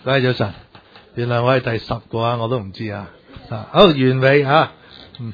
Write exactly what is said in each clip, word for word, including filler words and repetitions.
各位早晨，原來我係第十個啊，我都唔知啊。啊，好完美吓，嗯。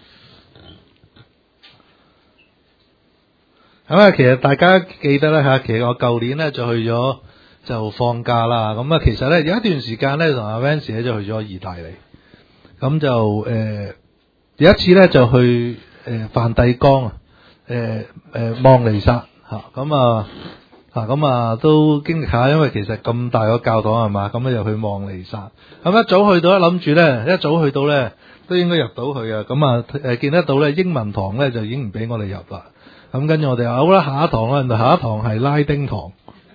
咁啊，其實大家記得咧吓，其實我舊年咧就去咗就放假啦。咁啊，其實咧有一段時間咧同阿 Vance 咧就去咗意大利。咁就誒、呃、有一次咧就去誒、呃、梵蒂岡啊，誒誒望彌撒吓，咁啊。啊，咁啊都經歷下，因為其實咁大個教堂係嘛，咁咧就去望彌撒。咁一早去到咧，諗住咧一早去到咧都應該入到去啊。咁啊誒見得到咧英文堂咧就已經唔俾我哋入啦。咁跟住我哋話好啦，下一堂啦，原來下一堂係拉丁堂。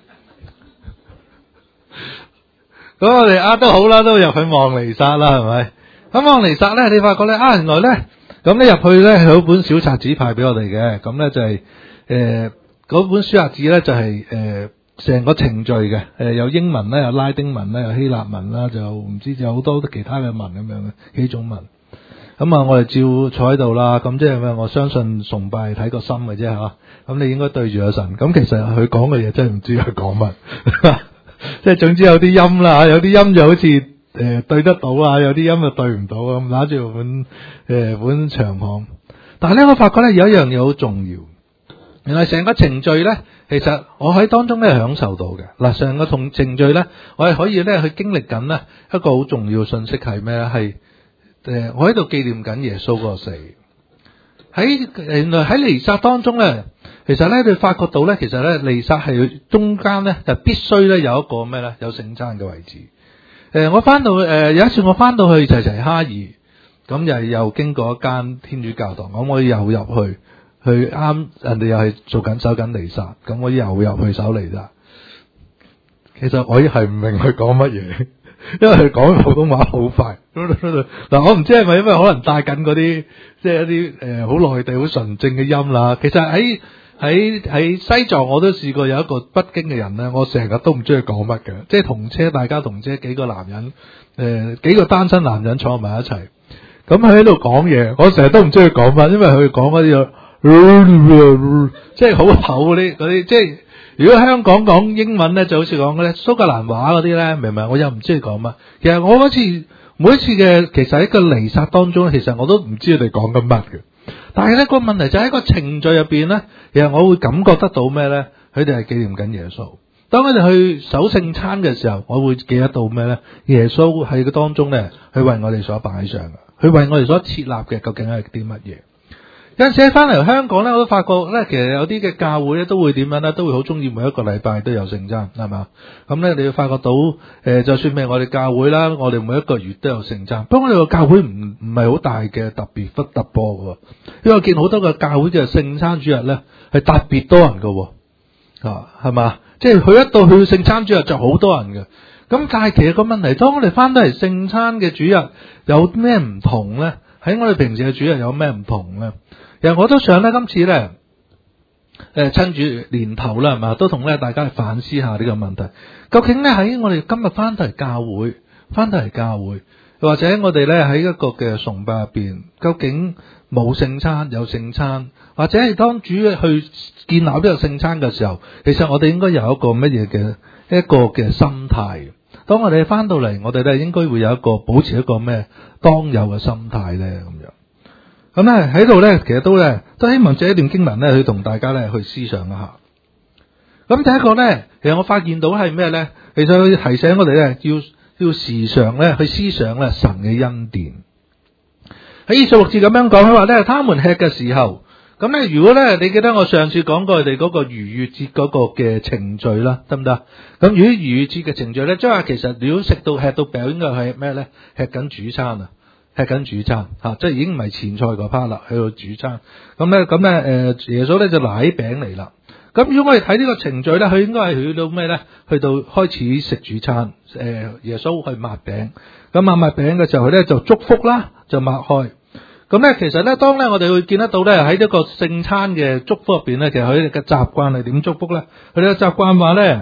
咁我哋啊都好啦，都入去望彌撒啦，係咪？咁望彌撒咧，你發覺咧啊，原來咧咁你入去咧係有本小冊子派俾我哋嘅，咁咧就係、是、誒。呃嗰本書冊子咧就係誒成個程序嘅，誒、呃、有英文啦，有拉丁文啦，有希臘文啦，就唔知有好多其他嘅文咁樣嘅幾種文。咁啊，我哋照坐喺度啦。咁即係咩？我相信崇拜睇個心嘅啫嚇。咁你應該對住個神。咁其實佢講嘅嘢真係唔知佢講乜。即係總之有啲音啦，有啲音就好似誒、呃、對得到啊，有啲音就對唔到咁，拿住本誒、呃、本長項。但係咧，我發覺咧有一樣嘢好重要。原來成個程序咧，其實我喺當中咧享受到嘅。嗱，成個同程序咧，我係可以咧去經歷緊咧一個好重要嘅信息係咩咧？係誒，我喺度紀念緊耶穌嗰個死。喺原來喺彌撒當中咧，其實咧你發覺到咧，其實咧彌撒係中間咧就必須咧有一個咩咧？有聖餐嘅位置。誒，我翻到誒有一次我翻到去齊齊哈爾，咁又又經過一間天主教堂，咁我又入去。佢啱人哋又係做緊守緊彌撒，咁我又入去守彌撒。其實我係唔明佢講乜嘢，因為佢講普通話好快。嗱，我唔知係咪因為可能帶緊嗰啲即係一啲誒好內地好純正嘅音啦。其實喺喺喺西藏我都試過有一個北京嘅人咧，我成日都唔知佢講乜嘅，即係同車大家同車幾個男人誒、呃、幾個單身男人坐埋一齊，咁佢喺度講嘢，我成日都唔知佢講乜，因為佢講嗰啲。即係好厚嗰啲嗰啲，即係如果香港講英文咧，就好似講嗰啲蘇格蘭話嗰啲咧，明唔明？我又唔知佢講乜。其實我嗰次每一次嘅，其實喺個彌撒當中，其實我都唔知佢哋講緊乜嘅。但係咧個問題就喺個程序入邊咧，其實我會感覺得到咩咧？佢哋係紀念緊耶穌。當佢哋去守聖餐嘅時候，我會記得到咩咧？耶穌喺個當中咧，佢為我哋所擺上嘅，佢為我哋所設立嘅，究竟係啲乜嘢？有陣時喺翻嚟香港咧，我都發覺咧，其實有啲嘅教會咧都會點樣咧，都會好中意每一個禮拜都有聖餐，係嘛？咁咧你要發覺到誒、呃，就算咩我哋教會啦，我哋每一個月都有聖餐。不過我哋個教會唔唔係好大嘅特別忽突波嘅，因為我見好多個教會嘅聖餐主日咧係特別多人嘅，啊係嘛？即係去一到去聖餐主日就好多人嘅。咁但係其實個問題，當我哋翻到嚟聖餐嘅主日有咩唔同咧？喺我哋平時嘅主日有咩唔同咧？其實我都想咧，今次咧，誒，趁住年頭啦，係嘛，都同咧大家去反思下呢個問題。究竟咧喺我哋今日翻到嚟教會，翻到嚟教會，或者我哋咧喺一個嘅崇拜入邊，究竟冇聖餐有聖餐，或者係當主去建立呢個聖餐嘅時候，其實我哋應該有一個乜嘢嘅一個嘅心態。當我哋翻到嚟，我哋咧應該會有一個保持一個咩當有嘅心態咧，咁樣。咁咧喺度咧，其實都咧都希望借一段經文咧，去同大家咧去思想一下。咁第一個咧，其實我發現到係咩咧？其實佢提醒我哋咧，要要時常咧去思想咧神嘅恩典。喺二十六節咁樣講，佢話咧，他們吃嘅時候，咁咧如果咧你記得我上次講過佢哋嗰個逾越節嗰個嘅程序啦，得唔得？咁如果逾越節嘅程序咧，即係話其實如果食到吃到餅，應該係咩咧？吃緊主餐啊！吃緊主餐吓，即係已經唔係前菜嗰 part 啦，去到主餐。咁咧，咁咧，誒，耶穌咧就拿起餅嚟啦。咁如果我哋睇呢個程序咧，佢應該係去到咩咧？去到開始食主餐，誒，耶穌去抹餅。咁抹抹餅嘅時候，佢咧就祝福啦，就擘開。咁咧，其實咧，當咧我哋會見得到咧，喺呢個聖餐嘅祝福入邊咧，其實佢哋嘅習慣係點祝福咧？佢哋嘅習慣話咧，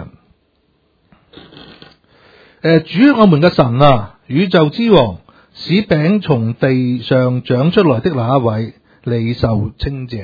誒，主我們嘅神啊，宇宙之王。使餅從地上長出來的那一位，你受稱謝，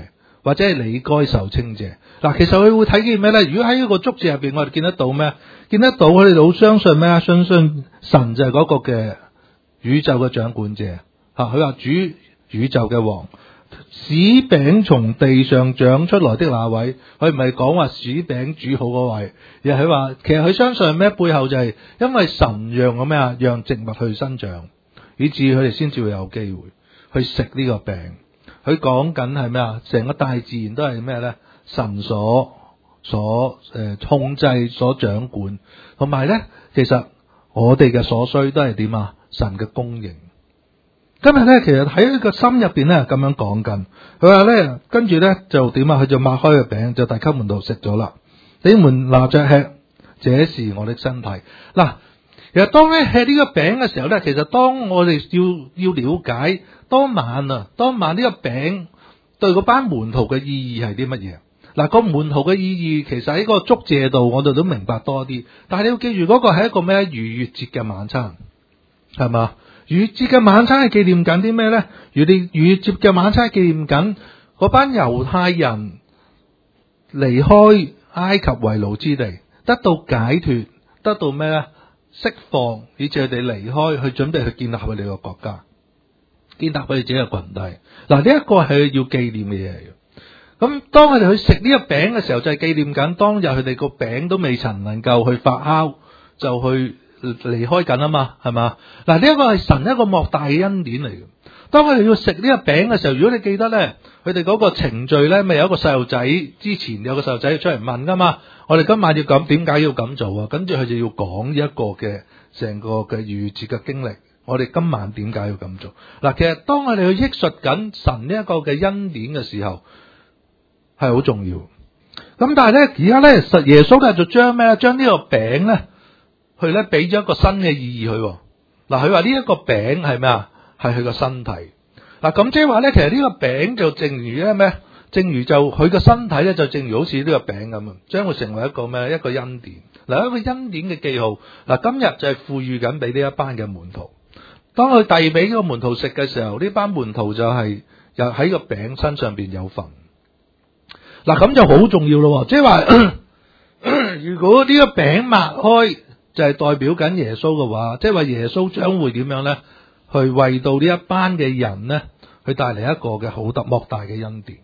或者係你該受稱謝。嗱，其實佢會睇見咩咧？如果喺呢個祝字入邊，我哋見得到咩？見得到佢哋好相信咩？相信神就係嗰個嘅宇宙嘅掌管者。吓，佢話主宇宙嘅王，使餅從地上長出來的那位，佢唔係講話使餅煮好嗰位，而係佢話其實佢相信咩？背後就係因為神讓咁咩啊，讓植物去生長，以至佢哋先至會有機會去食呢個餅。佢講緊係咩啊？成個大自然都係咩咧？神所所誒、呃、控制、所掌管，同埋咧，其實我哋嘅所需都係點啊？神嘅供應。今日咧，其實喺呢個心入邊咧咁樣講緊，佢話咧，跟住咧就點啊？佢就擘開個餅，就遞給門徒食咗啦。你們拿着吃，這是我的身體。嗱，其實當咧吃呢個餅嘅時候咧，其實當我哋要要了解當晚啊，當晚呢個餅對嗰班門徒嘅意義係啲乜嘢？嗱，個門徒嘅意義其實喺個祝謝度，我哋都明白多啲。但係你要記住，嗰個係一個咩？逾越節嘅晚餐，係嘛？逾越節嘅晚餐係紀念緊啲咩咧？如你逾越節嘅晚餐係紀念緊嗰班猶太人離開埃及為奴之地，得到解脫，得到咩咧？釋放，以致佢哋離開，去準備去建立佢哋個國家，建立佢哋自己嘅群體。嗱，呢一個係要紀念嘅嘢嚟嘅。咁當佢哋去食呢個餅嘅時候，就係紀念緊當日佢哋個餅都未曾能夠去發酵，就去離開緊啊嘛，係嘛？嗱，呢一個係神一個莫大嘅恩典嚟嘅。當佢哋要食呢個餅嘅時候，如果你記得咧，佢哋嗰個程序咧，咪有一個細路仔，之前有個細路仔出嚟問噶嘛，我哋今晚要咁，點解要咁做啊？跟住佢就要講一個嘅成個嘅逾越節嘅經歷。我哋今晚點解要咁做？嗱，其實當我哋去憶述緊神呢一個嘅恩典嘅時候，係好重要。咁但係咧，而家咧，實耶穌咧就將咩咧？將呢個餅咧，佢咧俾咗一個新嘅意義佢。嗱，佢話呢一個餅係咩啊？係佢個身體。嗱，咁即係話咧，其實呢個餅就正如咧咩？正如就佢個身體咧，就正如好似呢個餅咁啊，將會成為一個咩？一個恩典。嗱，一個恩典嘅記號。嗱，今日就係賦予緊俾呢一班嘅門徒。當佢遞俾個門徒食嘅時候，呢班門徒就係又喺個餅身上邊有份。嗱，咁就好重要咯，即係話如果呢個餅擘開就係代表緊耶穌嘅話，即係話耶穌將會點樣咧？去為到呢一班嘅人咧，去帶嚟一個嘅好特莫大嘅恩典。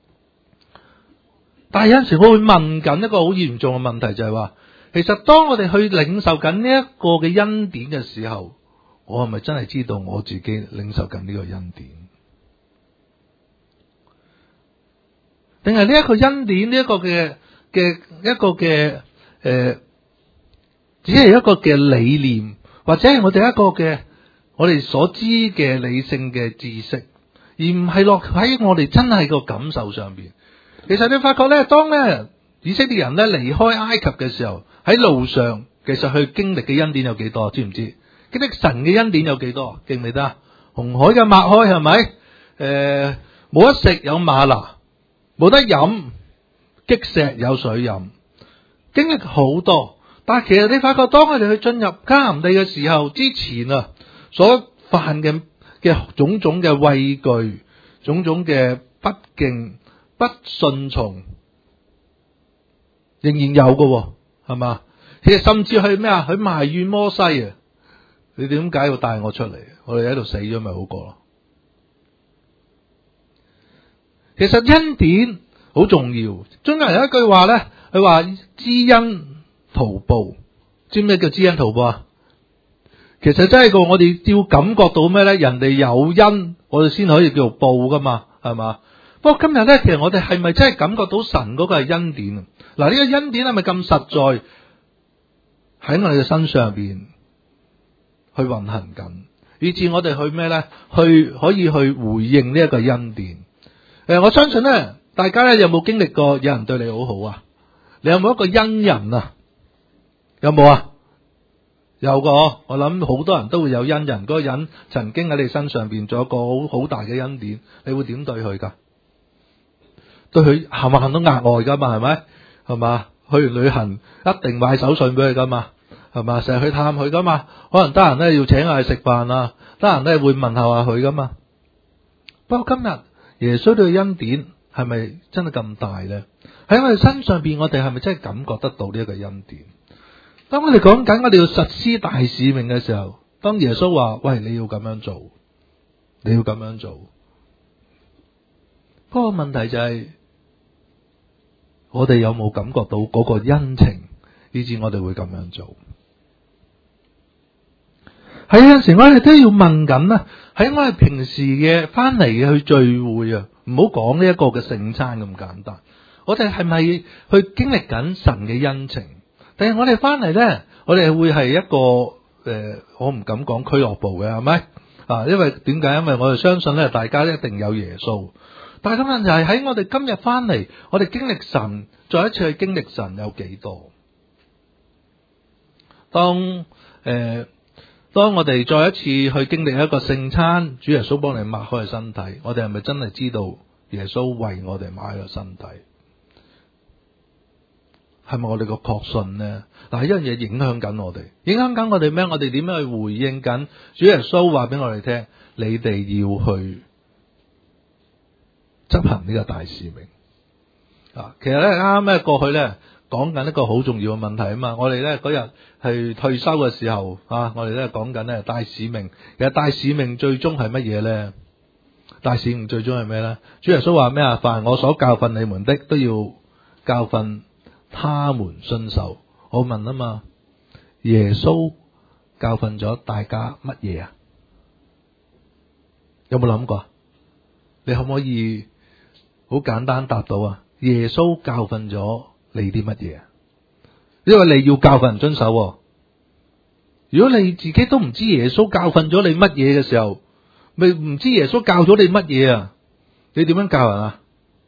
但係有陣時我會問緊一個好嚴重嘅問題，就係話，其實當我哋去領受緊呢一個嘅恩典嘅時候，我係咪真係知道我自己領受緊呢個恩典？定係呢一個恩典呢一個嘅嘅一個嘅誒、呃，只係一個嘅理念，或者係我哋一個嘅我哋所知嘅理性嘅知識，而唔係落喺我哋真係個感受上邊。其實你發覺咧，當咧以色列人咧離開埃及嘅時候，喺路上其實佢經歷嘅恩典有幾多？知唔知？經歷神嘅恩典有幾多？記唔記得啊？紅海嘅擘開係咪？誒，冇、呃、得食有嗎哪。冇得飲，擊石有水飲，經歷好多。但係其實你發覺，當佢哋去進入迦南地嘅時候，之前啊所犯嘅嘅種種嘅畏懼，種種嘅不敬、不順從，仍然有嘅，係嘛？其實甚至係咩啊？佢埋怨摩西啊！你點解要帶我出嚟？我哋喺度死咗咪好過咯？其實恩典好重要，中國人有一句話咧，佢話知恩圖報，知咩叫知恩圖報啊？其實真係個我哋要感覺到咩咧？人哋有恩，我哋先可以叫做報噶嘛，係嘛？不過今日咧，其實我哋係咪真係感覺到神嗰個係恩典啊？嗱，呢個恩典係咪咁實在喺我哋嘅身上邊去運行緊，以致我哋去咩咧？去可以去回應呢一個恩典。誒，我相信咧，大家咧有冇經歷過有人對你好好啊？你有冇一個恩人啊？有冇啊？有個，我諗好多人都會有恩人，嗰個人曾經喺你身上邊做一個好好大嘅恩典，你會點對佢噶？對佢行唔行都額外噶嘛？係咪？係嘛？去完旅行一定買手信俾佢噶嘛？係嘛？成日去探佢噶嘛？可能得閒咧要請佢去食飯啊，得閒咧會問候下佢噶嘛？不過今日耶穌對恩典係咪真係咁大咧？喺我哋身上邊，我哋係咪真係感覺得到呢一個恩典？當我哋講緊我哋要實施大使命嘅時候，當耶穌話：喂，你要咁樣做，你要咁樣做。不過問題就係、是，我哋有冇感覺到嗰個恩情，以致我哋會咁樣做？喺有陣時我哋都要問緊啦，喺我哋平時嘅翻嚟嘅去聚會啊，唔好講呢一個嘅聖餐咁簡單。我哋係咪去經歷緊神嘅恩情？定係我哋翻嚟咧，我哋會係一個誒、呃，我唔敢講俱樂部嘅，係咪啊？因為點解？因為我哋相信咧，大家一定有耶穌。但係咁問題係喺我哋今日翻嚟，我哋經歷神，再一次去經歷神有幾多？當誒。呃當我哋再一次去經歷一個聖餐，主耶穌幫你擘開身體，我哋係咪真係知道耶穌為我哋擘開身體？係咪我哋個確信呢？嗱，一樣嘢影響緊我哋，影響緊我哋咩？我哋點樣去回應緊主耶穌話俾我哋聽？你哋要去執行呢個大使命啊！其實咧，啱啱咧過去咧。講緊一個好重要嘅問題啊嘛！我哋咧嗰日係退休嘅時候啊，我哋咧講緊咧大使命。其實大使命最終係乜嘢咧？大使命最終係咩咧？主耶穌話咩啊？凡我所教訓你們的，都要教訓他們遵守。我問啊嘛，耶穌教訓咗大家乜嘢啊？有冇諗過？你可唔可以好簡單答到啊？耶穌教訓咗你啲乜嘢啊？因為你要教訓人遵守喎。如果你自己都唔知耶穌教訓咗你乜嘢嘅時候，咪唔知耶穌教咗你乜嘢啊？你點樣教人啊？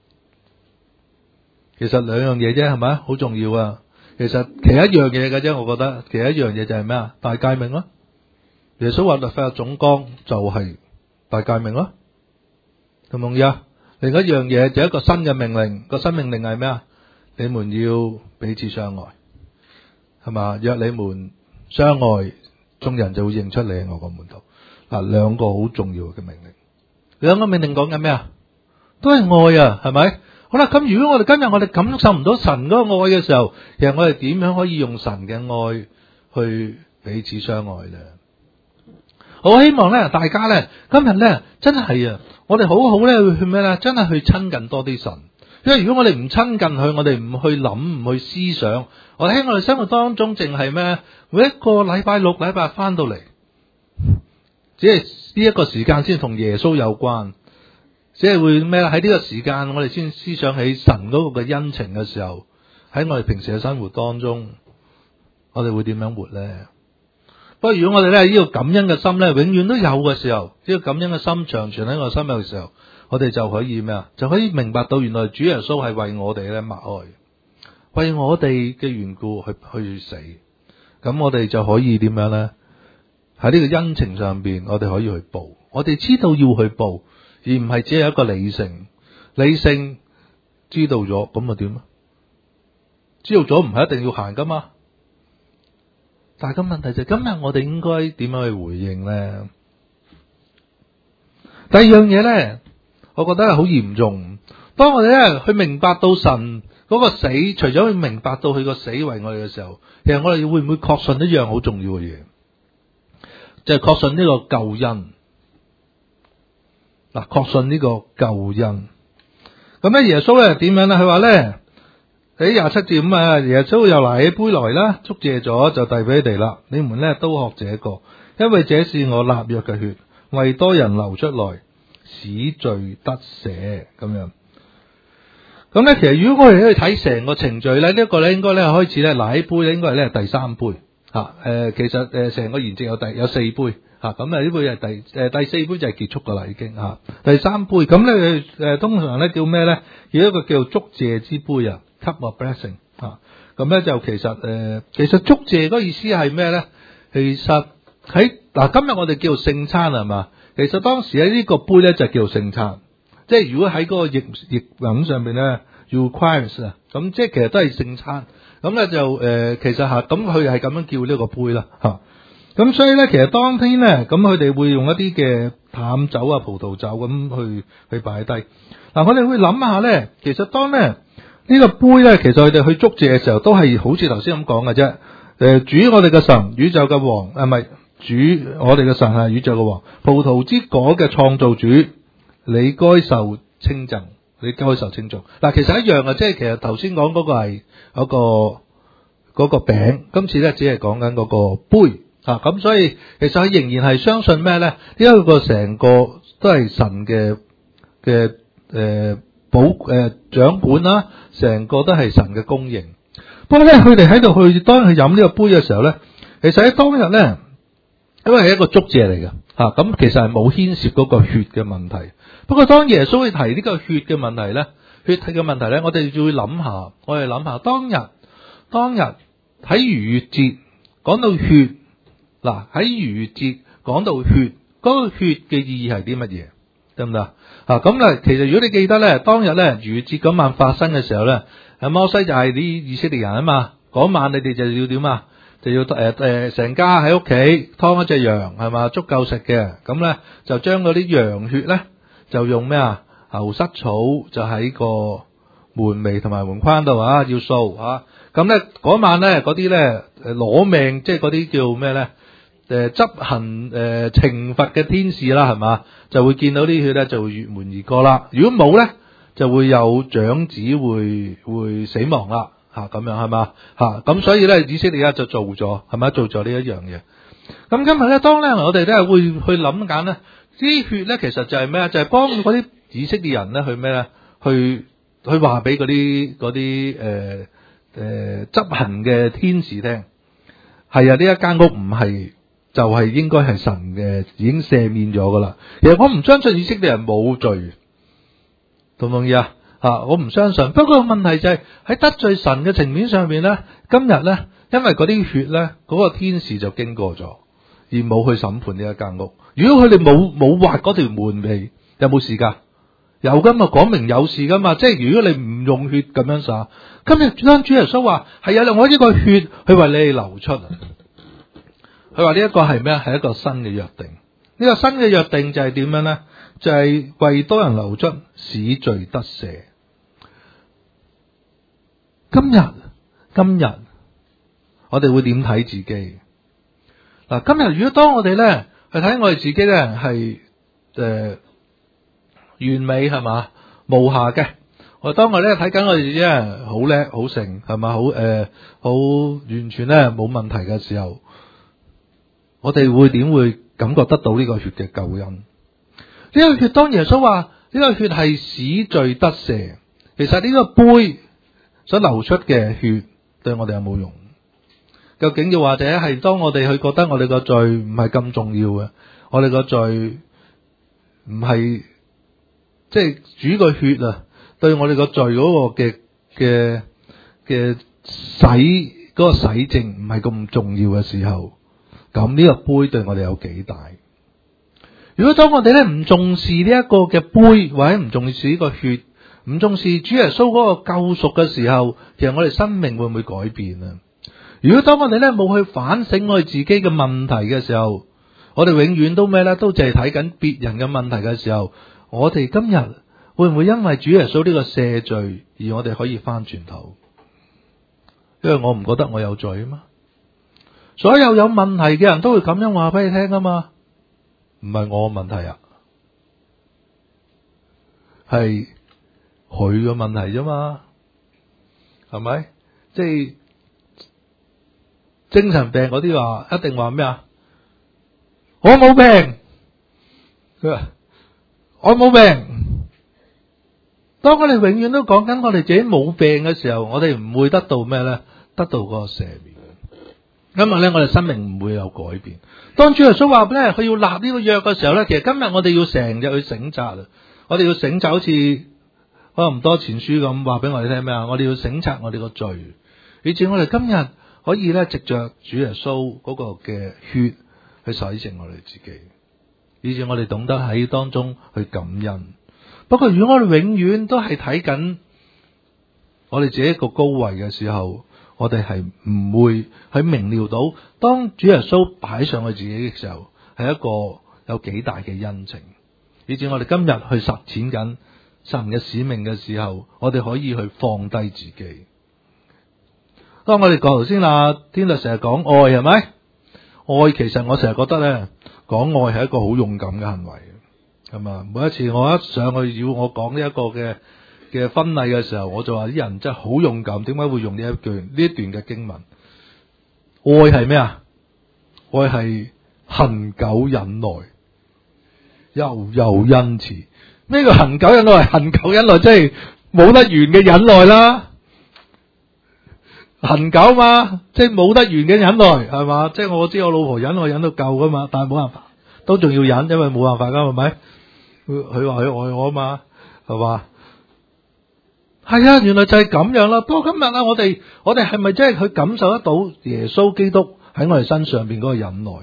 其實兩樣嘢啫，係咪？好重要啊！其實其一樣嘢嘅啫，我覺得其一樣嘢就係咩啊？大誡命咯。耶穌話律法嘅總綱就係大誡命咯，同唔同意啊？另一樣嘢就係一個新嘅命令，個新命令係咩啊？你們要彼此相愛，係嘛？若你們相愛，眾人就會認出你係我個門徒。嗱，兩個好重要嘅命令，兩個命令講緊咩啊？都係愛啊，係咪？好啦，咁如果我哋今日我哋感受唔到神嗰個愛嘅時候，其實我哋點樣可以用神嘅愛去彼此相愛咧？我希望咧，大家咧今日咧真係啊，我哋好好咧去咩咧？真係去親近多啲神。因為如果我哋唔親近佢，我哋唔去諗，唔去思想，我哋喺我哋生活當中淨係咩？每一個禮拜六、禮拜日翻到嚟，只係呢一個時間先同耶穌有關，只係會咩？喺呢個時間我哋先思想起神嗰個嘅恩情嘅時候，喺我哋平時嘅生活當中，我哋會點樣活咧？不過如果我哋咧呢個感恩嘅心咧，永遠都有嘅時候，呢個感恩嘅心長存喺我心入嘅時候，我哋就可以咩啊？就可以明白到原來主耶穌係為我哋咧默哀，為我哋嘅緣故去去死。咁我哋就可以點樣咧？喺呢個恩情上邊，我哋可以去報。我哋知道要去報，而唔係只係一個理性。理性知道咗，咁啊點啊？知道咗唔係一定要行噶嘛？但係個問題就係今日我哋應該點樣去回應咧？第二樣嘢咧，我覺得係好嚴重。當我哋咧去明白到神嗰個死，除咗去明白到佢個死為我哋嘅時候，其實我哋會唔會確信一樣好重要嘅嘢？就係確信呢個救恩。嗱，確信呢個救恩。咁咧，耶穌咧點樣咧？佢話咧喺廿七節咁啊，耶穌又拿起杯來啦，祝謝咗就遞俾你哋啦。你們咧都喝這個，因為這是我立約嘅血，為多人流出來，使罪得赦。咁樣。咁咧，其實如果我哋去睇成個程序咧，呢、這、一個咧應該咧開始咧拿起杯咧，應該係咧第三杯吓。誒、啊，其實誒成個筵席有第有四杯吓，咁啊呢杯係第誒第四杯就係結束噶啦已經吓、啊。第三杯咁咧誒通常咧叫咩咧？叫一個叫祝謝之杯啊 ，cup of blessing 啊。咁咧就其實誒、呃、其實祝謝嗰個意思係咩咧？其實喺嗱、啊、今日我哋叫做聖餐係嘛？其實當時喺呢個杯咧就叫做聖餐。即係如果喺嗰個譯譯文上邊咧，requires 啊，咁即係其實都係聖餐。咁咧就誒、呃，其實吓咁佢係咁樣叫呢個杯啦吓。咁所以咧，其實當天咧，咁佢哋會用一啲嘅淡酒啊、葡萄酒咁去去擺低。嗱、啊，我哋會諗下咧，其實當咧呢、呢個杯咧，其實我哋去祝謝嘅時候，都係好似頭先咁講嘅啫。誒、呃，主我哋嘅神，宇宙嘅王，誒唔係主我哋嘅神係宇宙嘅王，葡萄之果嘅創造主，你該受稱讚，你該受稱頌。嗱，其實一樣嘅，即係其實頭先講嗰個係嗰個嗰個餅，今次咧只係講緊嗰個杯。啊，咁所以其實佢仍然係相信咩咧？因為個成個都係神嘅嘅誒保誒掌管啦，成個都係神嘅供應。不過咧，佢哋喺度去當佢飲呢個杯嘅時候咧，其實喺當日咧，因為係一個祝謝嚟嘅，嚇咁其實係冇牽涉嗰個血嘅問題。不過當耶穌去提呢個血嘅問題咧，血體嘅問題咧，我哋就會諗下，我哋諗下當日當日喺逾越節講到血。嗱，喺逾越節講到血，嗰個血嘅意義係啲乜嘢？得唔得啊？咁咧，其實如果你記得咧，當日咧逾越節嗰晚發生嘅時候咧，阿摩西就係啲以色列人啊嘛，嗰晚你哋就要點啊？就要誒誒成家喺屋企劏一隻羊係嘛，足夠食嘅，咁咧就將嗰啲羊血咧就用咩啊？牛膝草就喺個門楣同埋門框度啊，要掃啊，咁咧嗰晚咧嗰啲咧誒攞命，即係嗰啲叫咩咧？誒執行誒懲罰嘅天使啦，係嘛，就會見到啲血咧，就會越門而過啦。如果冇咧，就會有長子會會死亡啦，嚇咁樣係嘛嚇。咁所以咧，以色列家就做咗係咪做咗呢一樣嘢。咁今日咧，當咧我哋咧會去諗緊咧，啲血咧其實就係咩啊？就係幫嗰啲以色列人咧去咩咧？去去話俾嗰啲嗰啲誒誒執行嘅天使聽，係啊，呢一間屋唔係。就係應該係神嘅，已經赦免咗噶啦。其實我唔相信以色列人冇罪，同唔同意啊？吓，我唔相信。不過問題就係、是、喺得罪神嘅層面上面咧，今日咧，因為嗰啲血咧，嗰、那個天使就經過咗，而冇去審判呢一間屋。如果佢哋冇冇挖嗰條門楣，有冇事噶？有噶嘛？講明有事噶嘛？即係如果你唔用血咁樣灑，今日當主耶穌話係有另外一個血去為你哋流出。佢話呢一個係咩？係一個新嘅約定。呢、這個新嘅約定就係點樣咧？就係、是、為多人流出，使罪得赦。今日今日我哋會點睇自己？嗱，今日如果當我哋咧去睇我哋自己咧係誒完美係嘛無瑕嘅，我當我咧睇緊我哋自己好叻好成係嘛好誒好完全咧冇問題嘅時候。我哋會點會感覺得到呢個血嘅救恩？呢、這個血當耶穌話呢個血係使罪得赦，其實呢個杯所流出嘅血對我哋有冇用？究竟又或者係當我哋去覺得我哋個罪唔係咁重要嘅，我哋個罪唔係即係主個血啊，對我哋個罪嗰個嘅嘅嘅洗嗰、嗰個洗淨唔係咁重要嘅時候。咁呢個杯對我哋有幾大？如果當我哋咧唔重視呢一個嘅杯，或者唔重視呢個血，唔重視主耶穌嗰個救贖嘅時候，其實我哋生命會唔會改變啊？如果當我哋咧冇去反省我哋自己嘅問題嘅時候，我哋永遠都咩咧？都淨係睇緊別人嘅問題嘅時候，我哋今日會唔會因為主耶穌呢個赦罪而我哋可以翻轉頭？因為我唔覺得我有罪啊嘛。所有有問題嘅人都會咁樣話俾你聽啊嘛，唔係我問題啊，係佢嘅問題啫嘛，係咪？即係精神病嗰啲話，一定話咩啊？我冇病，佢話我冇病。當我哋永遠都講緊我哋自己冇病嘅時候，我哋唔會得到咩咧？得到嗰個赦免。今日咧，我哋生命唔會有改變。當主耶穌話咧，佢要立呢個約嘅時候咧，其實今日我哋要成日去省察啊！我哋要省察，好似可能唔多前書咁話俾我哋聽咩啊？我哋要省察我哋個罪，以至我哋今日可以咧，藉着主耶穌嗰個嘅血去洗淨我哋自己，以至我哋懂得喺當中去感恩。不過如果我哋永遠都係睇緊我哋自己一個高位嘅時候，我哋係唔會去明料到，當主耶穌擺上去自己嘅時候，係一個有幾大嘅恩情，以至我哋今日去實踐緊神嘅使命嘅時候，我哋可以去放低自己。當我哋講頭先啦，天律成日講愛係咪？愛其實我成日覺得咧，講愛係一個好勇敢嘅行為，係嘛？每一次我一上去要我講呢一個嘅嘅婚禮嘅時候，我就話啲人真係好勇敢。點解會用呢一句呢一段嘅經文？愛係咩啊？愛係恒久忍耐，又又恩慈。咩叫恒久忍耐？恒久忍耐即係冇得完嘅忍耐啦。恒久嘛，即係冇得完嘅忍耐，係嘛？即係我知我老婆忍我忍到夠噶嘛，但係冇辦法，都仲要忍，因為冇辦法噶，係咪？佢話佢愛我啊嘛，係嘛？係啊，原來就係咁樣啦。不過今日啊，我哋我哋係咪真係去感受得到耶穌基督喺我哋身上邊嗰個忍耐？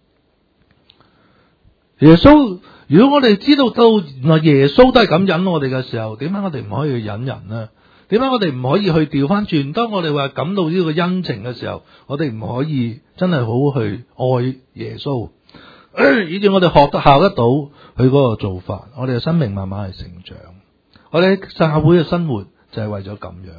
耶穌，如果我哋知道到原來耶穌都係咁忍我哋嘅時候，點解我哋唔可以去忍人呢？點解我哋唔可以去調翻轉？當我哋話感到呢個恩情嘅時候，我哋唔可以真係好好去愛耶穌，以至我哋學得效得到佢嗰個做法，我哋嘅生命慢慢係成長。我哋喺教會嘅生活就係為咗咁樣。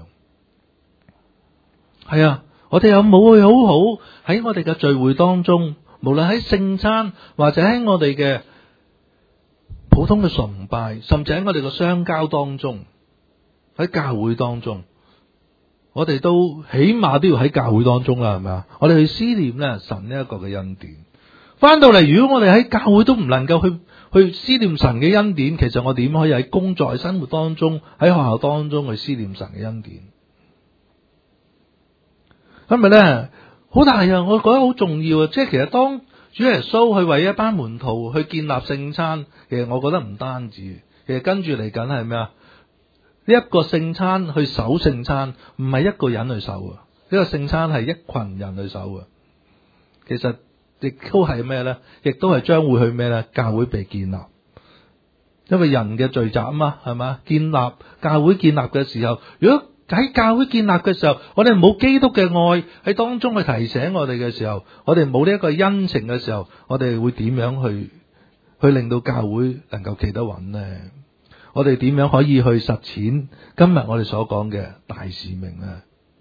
係啊，我哋有冇去好好喺我哋嘅聚會當中，無論喺聖餐或者喺我哋嘅普通嘅崇拜，甚至喺我哋嘅相交當中，喺教會當中，我哋都起碼都要喺教會當中啦，係咪啊？我哋去思念咧神呢一個嘅恩典。翻到嚟，如果我哋喺教會都唔能夠去去思念神嘅恩典，其實我點可以喺工作、喺生活當中、喺學校當中去思念神嘅恩典？咁咪咧好大啊！我覺得好重要啊！即係其實當主耶穌去為一班門徒去建立聖餐，其實我覺得唔單止，其實跟住嚟緊係咩啊？呢一個聖餐去守聖餐，唔係一個人去守啊！呢個聖餐係一群人去守啊！其實亦都係咩咧？亦都係將會去咩咧？教會被建立，因為人嘅聚集啊嘛，係嘛？建立教會建立嘅時候，如果喺教會建立嘅時候，我哋冇基督嘅愛喺當中去提醒我哋嘅時候，我哋冇呢一個恩情嘅時候，我哋會點樣去去令到教會能夠企得穩呢？我哋點樣可以去實踐今日我哋所講嘅大使命呢？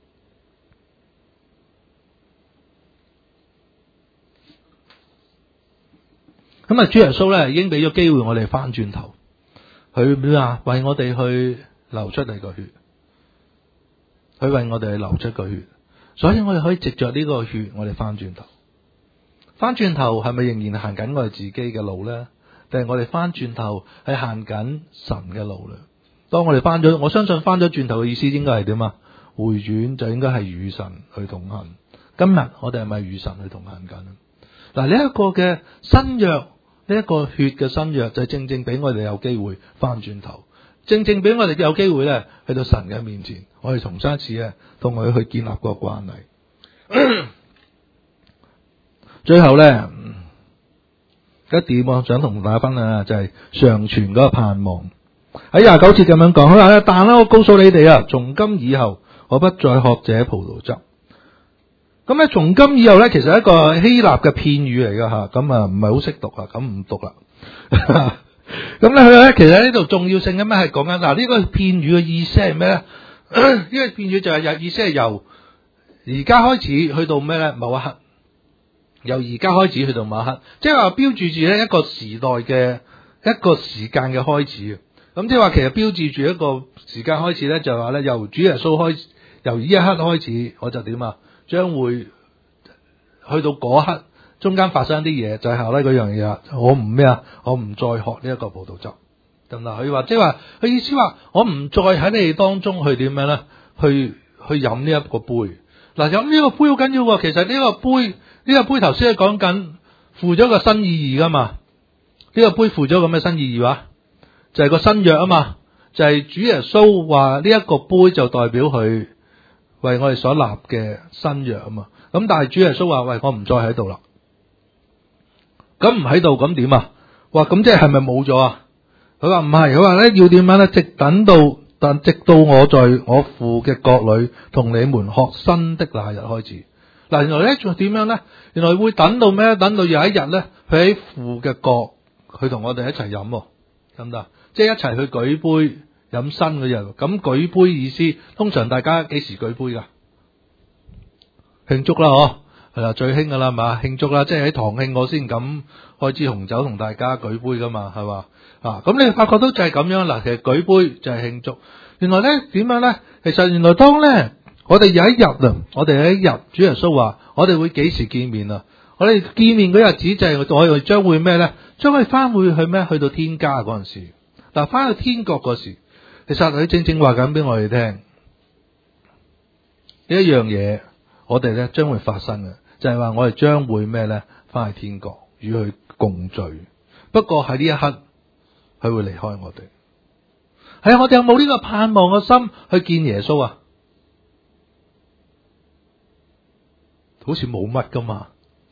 咁啊，主耶穌咧已經俾咗機會我哋翻轉頭，佢點啊？為我哋去流出你個血，佢為我哋去流出個血，所以我哋可以藉着呢個血，我哋翻轉頭。翻轉頭係咪仍然行緊我哋自己嘅路咧？定係我哋翻轉頭係行緊神嘅路咧？當我哋翻咗，我相信翻咗轉頭嘅意思應該係點啊？回轉就應該係與神去同行。今日我哋係咪與神去同行緊？嗱，呢一個嘅新約，呢一個血嘅新約，就係正正俾我哋有機會翻轉頭，正正俾我哋有機會咧去到神嘅面前，我哋重新一次咧同佢去建立個關係。最後咧一點我想同大家分享啊，就係常存嗰個盼望。喺廿九節咁樣講，佢話咧，但咧我告訴你哋啊，從今以後我不再喝這葡萄汁。咁咧，從今以後咧，其實係一個希臘嘅片語嚟噶吓，咁啊唔係好識讀啊，咁唔讀啦。咁咧佢咧，其實呢度重要性嘅咩係講緊嗱呢個片語嘅意思係咩咧？呢個片語就係有意思係由而家開始去到咩咧？某一刻，由而家開始去到某一刻，即係話標誌住咧一個時代嘅一個時間嘅開始。咁即係話其實標誌住一個時間開始咧，就係話咧由主耶穌開始，由呢一刻開始，我就點啊？將會去到嗰刻，中間發生啲嘢，就係後咧嗰樣嘢啦。我唔咩啊？我唔再學呢一個葡萄汁，咁嗱，佢話即係話，佢意思話，我唔再喺你哋當中去點樣咧？去去飲呢一個杯。嗱，飲呢個杯好緊要喎。其實呢個杯，呢、這個杯頭先係講緊附咗個新意義噶嘛。呢、這個杯附咗個咩新意義話？就係、是、個新約啊嘛。就係、是、主耶穌話呢一個杯就代表佢為我哋所立嘅新約啊嘛，咁但係主耶穌話：喂，我唔再喺度啦。咁唔喺度咁點啊？哇，咁即係係咪冇咗啊？佢話唔係，佢話咧要點樣咧？直等到但直到我在我父嘅國裏同你們學新的那日開始。嗱，原來咧仲點樣咧？原來會等到咩？等到有一日咧，佢喺父嘅國佢同我哋一齊飲，得唔得？即係一齊去舉杯飲新嘅日。咁舉杯意思，通常大家幾時舉杯噶？慶祝啦，嗬，係啦，最興噶啦，係嘛？慶祝啦，即係喺堂慶我先敢開支紅酒同大家舉杯噶嘛，係嘛？啊，咁你發覺到就係咁樣嗱，其實舉杯就係慶祝。原來咧點樣咧？其實原來當咧我哋有一日啊，我哋有一日主耶穌話我哋會幾時見面啊？我哋見面嗰日子就係我哋將會咩咧？將會翻會去咩？去到天家嗰陣時，嗱，翻去天國嗰時，其實佢正正話緊俾我哋聽呢一樣嘢，我哋咧將會發生嘅，就係話我哋將會咩咧？翻去天國與佢共聚。不過喺呢一刻，佢會離開我哋。係啊，我哋有冇呢個盼望嘅心去見耶穌啊？好似冇乜噶嘛。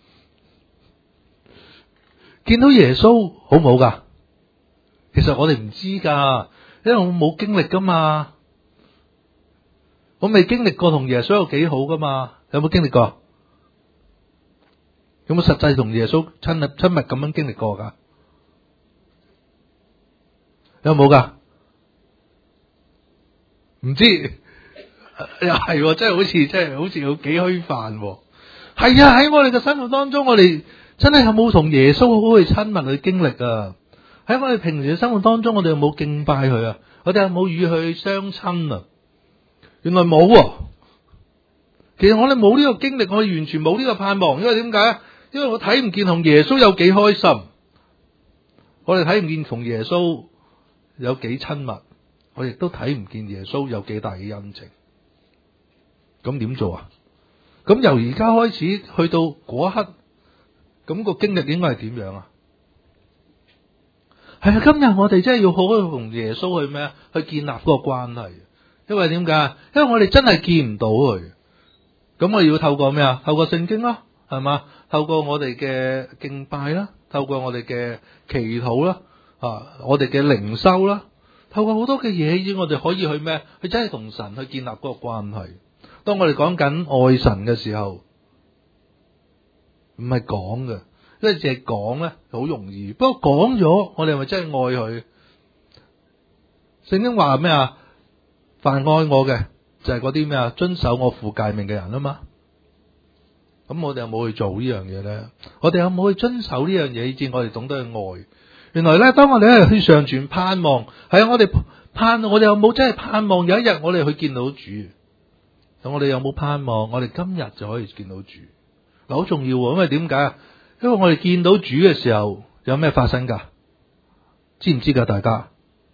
見到耶穌好唔好噶？其實我哋唔知噶，因為我冇經歷噶嘛。我未經歷過同耶穌有幾好噶嘛？有冇經歷過？有冇實際同耶穌親密親密咁樣經歷過噶？有冇噶？唔知又係，真係好似真係好似有幾虛泛。係啊，喺我哋嘅生活當中，我哋真係有冇同耶穌好好去親密去經歷啊？喺我哋平時嘅生活當中，我哋有冇敬拜佢啊？我哋有冇與佢相親啊？原來冇啊。其實我哋冇呢個經歷，我哋完全冇呢個盼望。因為點解？因為我睇唔見同耶穌有幾開心，我哋睇唔見同耶穌有幾親密，我亦都睇唔見耶穌有幾大嘅恩情。咁點做啊？咁由而家開始去到嗰一刻，咁個經歷應該係點樣啊？係啊，今日我哋真係要好好同耶穌去咩？去建立嗰個關係。因為點解？因為我哋真係見唔到佢。咁我哋要透過咩啊？透過聖經啦，係嘛？透過我哋嘅敬拜啦，透過我哋嘅祈禱啦，啊，我哋嘅靈修啦，透過好多嘅嘢，我哋可以去咩？去真係同神去建立嗰個關係。當我哋講緊愛神嘅時候，唔係講嘅，因為淨係講咧好容易。不過講咗，我哋係咪真係愛佢？聖經話咩啊？凡愛我嘅就係嗰啲咩啊？遵守我父誡命嘅人啊嘛。咁我哋有冇去做呢樣嘢咧？我哋有冇去遵守呢樣嘢，以致我哋懂得去愛？原來咧，當我哋咧去上傳盼望，係啊，我哋盼，我哋有冇真係盼望有一日我哋去見到主？咁我哋有冇盼望？我哋今日就可以見到主？嗱，好重要喎，因為點解啊？因為我哋見到主嘅時候，有咩發生噶？知唔知噶？大家，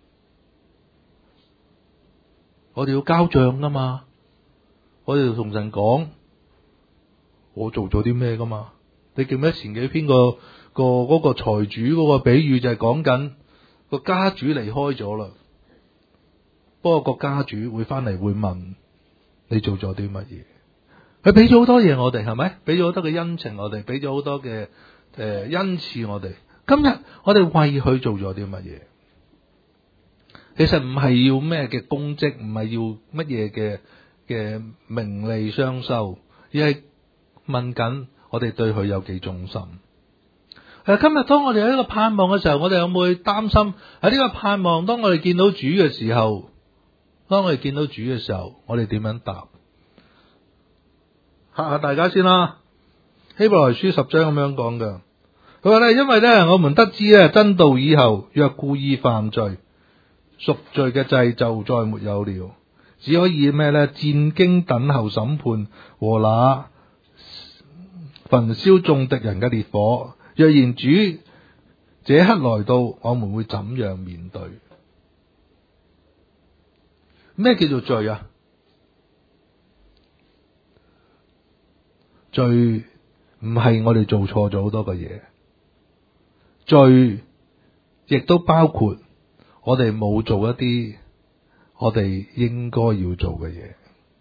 我哋要交賬噶嘛？我哋要同神講，我做咗啲咩噶嘛？你記唔記得前幾篇個個嗰個財主嗰個比喻就係講緊個家主離開咗啦，不過個家主會翻嚟會問你做咗啲乜嘢？佢俾咗好多嘢我哋，係咪？俾咗好多嘅恩情我哋，俾咗好多嘅誒、呃、恩賜我哋。今日我哋為佢做咗啲乜嘢？其實唔係要咩嘅功績，唔係要乜嘢嘅嘅名利雙收，而係問緊我哋對佢有幾忠心。誒，今日當我哋有一個盼望嘅時候，我哋有冇去擔心喺呢個盼望？當我哋見到主嘅時候，當我哋見到主嘅時候，我哋點樣答？嚇下大家先啦。希伯來書十章咁樣講嘅，佢話咧，因為咧，我們得知咧，真道以後，若故意犯罪，贖罪嘅祭就再沒有了，只可以咩咧？戰兢等候審判和那焚燒眾敵人嘅烈火。若然主這刻來到，我們會怎樣面對？咩叫做罪啊？罪唔係我哋做錯咗好多嘅嘢，罪亦都包括我哋冇做一啲我哋應該要做嘅嘢。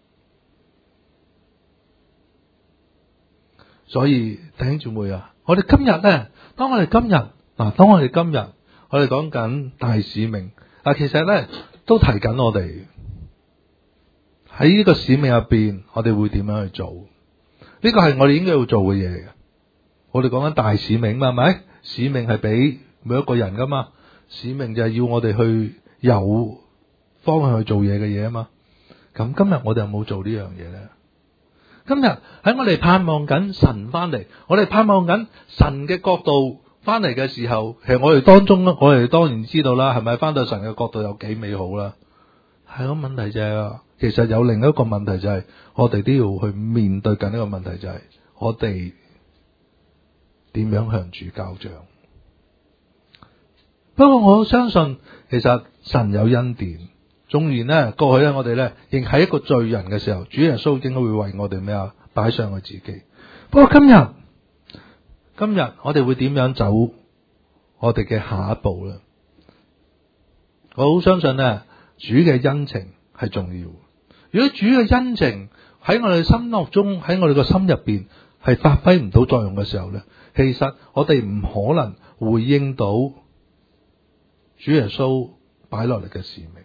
所以弟兄姊妹啊，我哋今日咧，當我哋今日嗱，當我哋今日我哋講緊大使命啊，其實咧都提緊我哋喺呢個使命入邊，我哋會點樣去做？呢個係我哋應該要做嘅嘢嚟嘅。我哋講緊大使命嘛，係咪？使命係俾每一個人噶嘛。使命就係要我哋去有方向去做嘢嘅嘢啊嘛。咁今日我哋有冇做呢樣嘢咧？今日喺我哋盼望緊神翻嚟，我哋盼望緊神嘅國度翻嚟嘅時候，其實我哋當中，我哋當然知道啦，係咪翻到神嘅國度有幾美好啦？係個問題就係，其實有另一個問題就係，我哋都要去面對緊呢個問題，就係我哋點樣向主交賬。不過我相信，其實神有恩典。縱然咧，過去咧，我哋咧，亦係一個罪人嘅時候，主耶穌應該會為我哋咩啊？擺上佢自己。不過今日，今日我哋會點樣走我哋嘅下一步咧？我好相信咧，主嘅恩情係重要。如果主嘅恩情喺我哋心目中，喺我哋個心入邊係發揮唔到作用嘅時候咧，其實我哋唔可能回應到主耶穌擺落嚟嘅使命。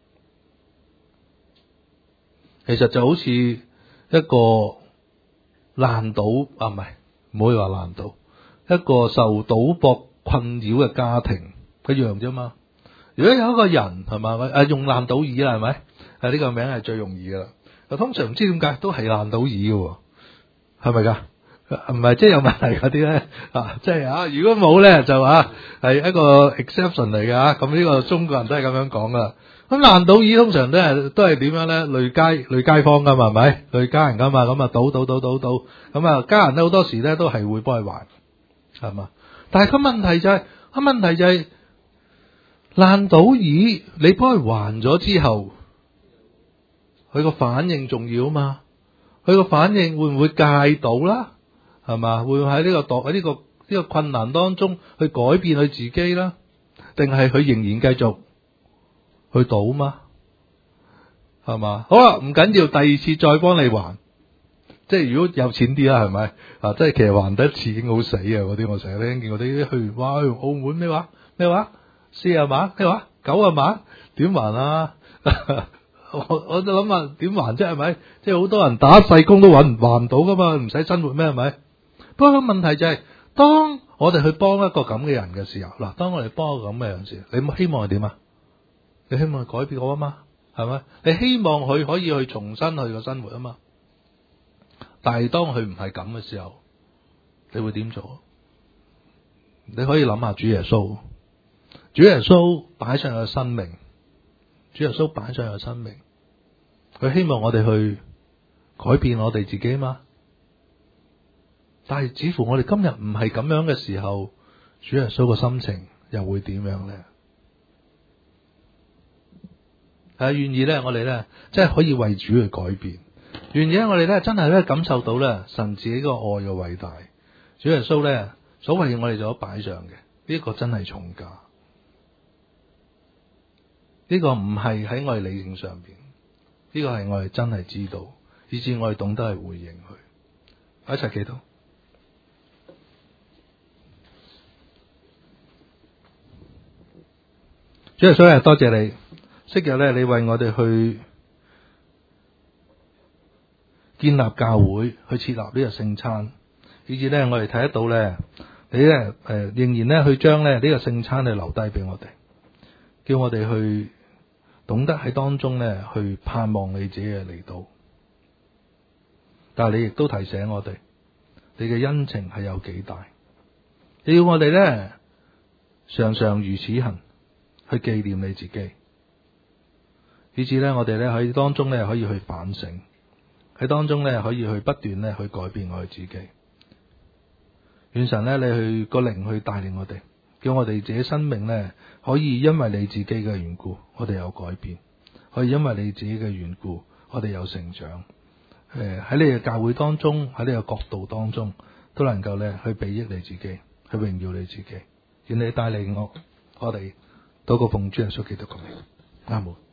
其實就好似一個爛賭啊，唔係，唔可以話爛賭，一個受賭博困擾嘅家庭一樣啫嘛。如果有一個人係嘛，誒用爛賭椅啦，係咪？誒呢個名係最容易噶啦。通常唔知點解都係爛賭椅嘅，係咪噶？唔係即係有問題嗰啲咧啊，即係啊，如果冇咧就啊係一個 exception 嚟嘅啊。咁呢個中國人都係咁樣講噶。咁爛賭椅通常都係都係點樣咧？累街累街坊噶嘛，係咪？累家人噶嘛，咁啊賭賭賭賭賭，咁啊家人咧好多時咧都係會幫佢還，係嘛？但係個問題就係，個問題就係爛賭椅你幫佢還咗之後，佢個反應重要啊嘛？佢個反應會唔會戒賭啦？係嘛？會唔會喺呢個喺呢個呢個困難當中去改變佢自己啦？定係佢仍然繼續去賭嘛？係嘛？好啦，唔緊要，第二次再幫你還，即係如果有錢啲啦，係咪啊？即係其實還得一次已經好死啊！嗰啲我成日聽見嗰啲去完哇去澳門咩話咩話四十萬咩話九十萬點還啊？我我就諗下點還啫？係咪？即係好多人打細工都還唔還唔到噶嘛？唔使生活咩？係咪？不過個問題就係、是，當我哋去幫一個咁嘅人嘅時候，嗱，當我哋幫一個咁嘅人時，你希望係點啊？你希望佢改變我啊嘛？係咪？你希望佢可以去重新去個生活啊嘛？但係當佢唔係咁嘅時候，你會點做？你可以諗下主耶穌，主耶穌擺上佢嘅生命，主耶穌擺上佢嘅生命，佢希望我哋去改變我哋自己嘛？但係似乎我哋今日唔係咁樣嘅時候，主耶穌個心情又會點樣咧？係願意咧，我哋咧即係可以為主去改變。願意我哋咧真係咧感受到咧神自己個愛嘅偉大。主耶穌咧所為我哋所擺上嘅呢個真係重價。呢個唔係喺我哋理性上邊，呢個係我哋真係知道，以至我哋懂得去回應佢。一齊祈禱。主耶穌咧，多謝你，昔日咧，你為我哋去建立教會，去設立呢個聖餐，以至咧我哋睇得到咧，你咧誒、呃、仍然咧去將咧呢個聖餐嚟留低俾我哋，叫我哋去懂得喺當中咧去盼望你自己嘅嚟到。但係你亦都提醒我哋，你嘅恩情係有幾大，你要我哋咧常常如此行。去紀念你自己，以至咧我哋咧喺當中咧可以去反省，喺當中咧可以去不斷咧去改變我哋自己。願神咧你去個靈去帶領我哋，叫我哋自己生命咧可以因為你自己嘅緣故，我哋有改變；可以因為你自己嘅緣故，我哋有成長。誒喺你嘅教會當中，喺呢個國度當中，都能夠咧去裨益你自己，去榮耀你自己。願你帶領我，我哋。多個奉主耶穌基督嘅名，阿門。